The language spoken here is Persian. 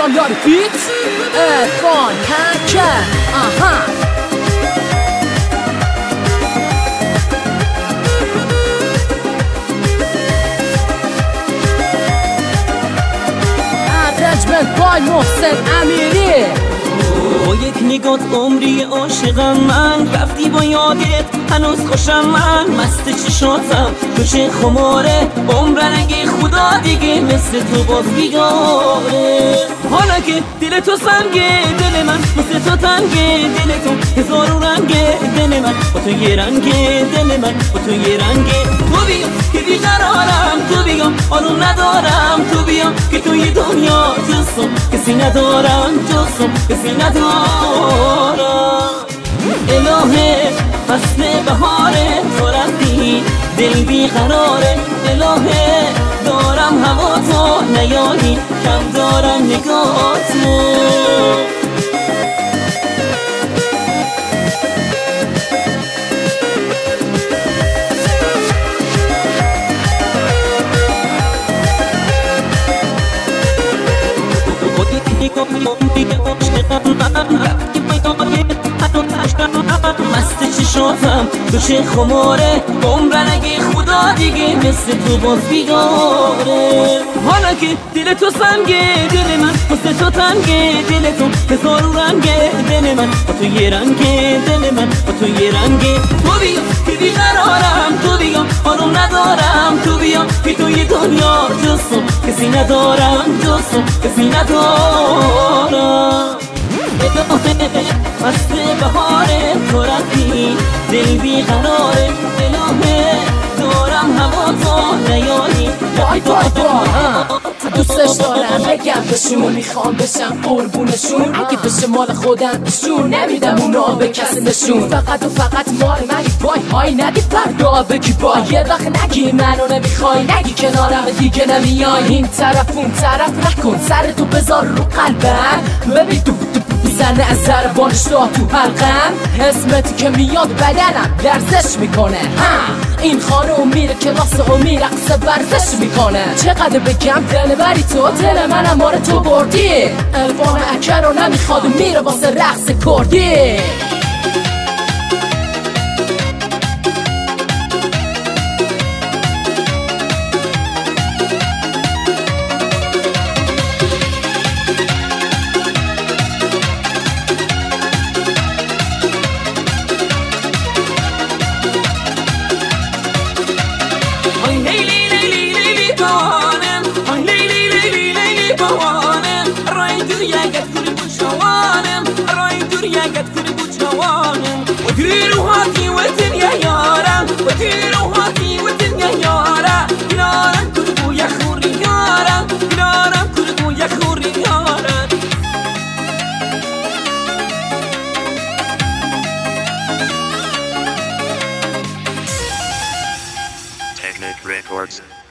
یار فیت ارفان هکر ارجمنت بای محسن امیری. با یک نگات عمری عاشقم من، رفتی با یادت هنوز خوشم من، مست چشاتم توش خماره، عمرن اگه خدا دیگه مثل تو باز بیاره. حالا که دل تو سنگه دل من، مثل تو تنگه دل تو، هزارو رنگه دل من با تو یه رنگه دل من با تو یه رنگه. تو بیا که بیقرارم، تو بیا آروم ندارم، تو بیا که توی دنیا جزم کسی ندارم، جزم کسی ندارم. الهه فصل بهاره تو رفتی دل بیقراره، الهه دارم هوا تو نیایی کم دارم نگاهتو. مست چشاتم توش خماره، عمرن اگه خدا دیگه مثل تو باز بیاره. حالا که دل تو سنگه دل من، مثل تو تنگه دل تو، هزارو رنگه دل من با تو یه رنگه دل من با تو یه رنگه. تو بیا که بیقرارم، تو بیا آروم ندارم، تو بیا که توی دنیا جزم کسی ندارم، جزم کسی ندارم. فصل بهاره تو رفتی دل بیقراره، الهه دارم هوا تو نیاری. وای دوستش دارم بگم بهشون، میخوام بشم قربونشون، اگه بشه مال خودم بشون نمیدم اونا به کسی نشون. فقط و فقط مال منی وای های نگی فردا بگی بای، یه وقت نگی منو نمیخوای، نگی کنارم دیگه نمیای. این طرف اون طرف نکن، سرتو بذار رو قلبم، ببین تو زنه از ضربانش دا تو حلقم، اسمت که میاد بدنم لرزش میکنه. این خانوم میره کلاس و میرقصه ورزش میکنه. چقدر بگم دل بری تو، دل منم مار تو بردی. ارفان هکر رو نمیخواد میره واسه رقص کردی. وتير وهاتي والدنيا يارا، وتير وهاتي والدنيا يارا، يارا كربو يا خوري يارا، يارا كربو يا خوري يارا. Technic Records.